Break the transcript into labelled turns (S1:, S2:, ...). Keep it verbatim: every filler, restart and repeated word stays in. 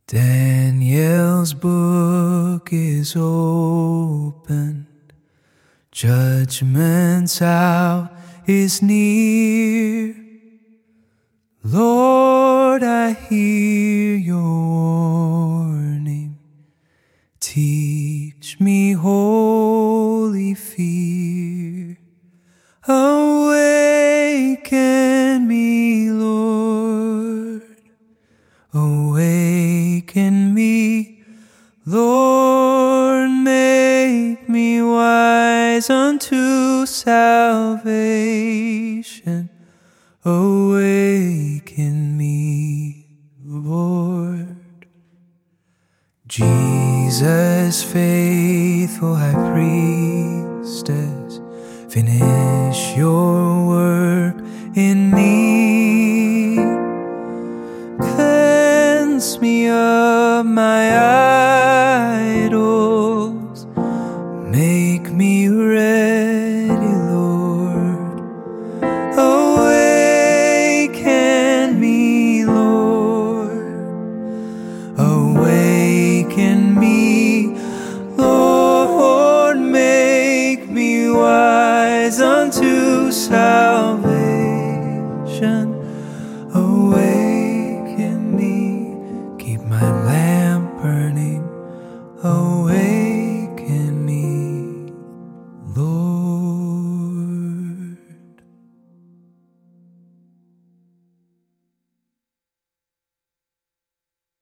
S1: Daniel's book is opened, judgment's hour is near. Lord, I hear your warning. Teach me holy fear. Awaken me, Lord. Awaken me, Lord. Make me wise unto salvation. Awaken me, Lord. Jesus, faithful high priestess, finish your work in me. Cleanse me of my idols, make me ready, Lord. Awaken me, Lord. Awaken me, Lord. Make me wise unto salvation. Awaken me, keep my lamp burning. Awaken